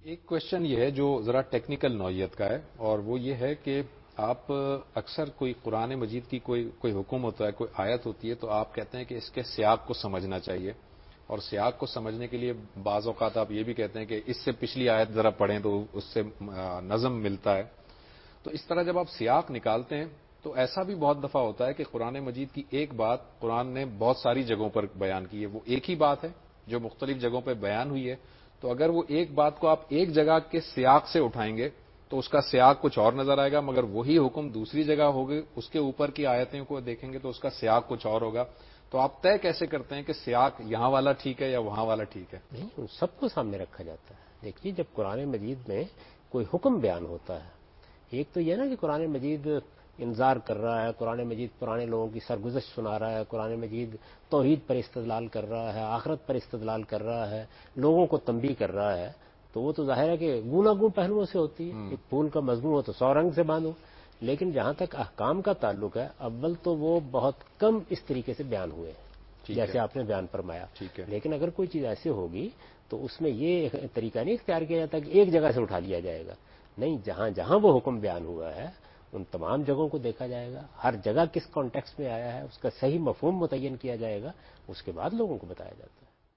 ایک کوشچن یہ ہے جو ذرا ٹیکنیکل نوعیت کا ہے، اور وہ یہ ہے کہ آپ اکثر کوئی قرآن مجید کی کوئی حکم ہوتا ہے، کوئی آیت ہوتی ہے، تو آپ کہتے ہیں کہ اس کے سیاق کو سمجھنا چاہیے، اور سیاق کو سمجھنے کے لیے بعض اوقات آپ یہ بھی کہتے ہیں کہ اس سے پچھلی آیت ذرا پڑھیں تو اس سے نظم ملتا ہے۔ تو اس طرح جب آپ سیاق نکالتے ہیں تو ایسا بھی بہت دفعہ ہوتا ہے کہ قرآن مجید کی ایک بات قرآن نے بہت ساری جگہوں پر بیان کی ہے، وہ ایک ہی بات ہے جو مختلف جگہوں پہ بیان ہوئی ہے، تو اگر وہ ایک بات کو آپ ایک جگہ کے سیاق سے اٹھائیں گے تو اس کا سیاق کچھ اور نظر آئے گا، مگر وہی حکم دوسری جگہ ہوگی، اس کے اوپر کی آیتوں کو دیکھیں گے تو اس کا سیاق کچھ اور ہوگا۔ تو آپ طے کیسے کرتے ہیں کہ سیاق یہاں والا ٹھیک ہے یا وہاں والا ٹھیک ہے؟ نہیں، ان سب کو سامنے رکھا جاتا ہے۔ دیکھیے، جب قرآن مجید میں کوئی حکم بیان ہوتا ہے، ایک تو یہ نا کہ قرآن مجید انذار کر رہا ہے، قرآن مجید پرانے لوگوں کی سرگزشت سنا رہا ہے، قرآن مجید توحید پر استدلال کر رہا ہے، آخرت پر استدلال کر رہا ہے، لوگوں کو تنبیہ کر رہا ہے، تو وہ تو ظاہر ہے کہ گوناگون پہلوؤں سے ہوتی ہے۔ ایک پھول کا مضمون ہو تو 100 رنگ سے باندھو، لیکن جہاں تک احکام کا تعلق ہے، اول تو وہ بہت کم اس طریقے سے بیان ہوئے ہیں جیسے آپ نے بیان فرمایا۔ ٹھیک ہے، لیکن اگر کوئی چیز ایسی ہوگی تو اس میں یہ طریقہ نہیں اختیار کیا جاتا کہ ایک جگہ سے اٹھا لیا جائے گا، نہیں، جہاں جہاں وہ حکم بیان ہوا ہے ان تمام جگہوں کو دیکھا جائے گا، ہر جگہ کس کانٹیکسٹ میں آیا ہے اس کا صحیح مفہوم متعین کیا جائے گا، اس کے بعد لوگوں کو بتایا جاتا ہے۔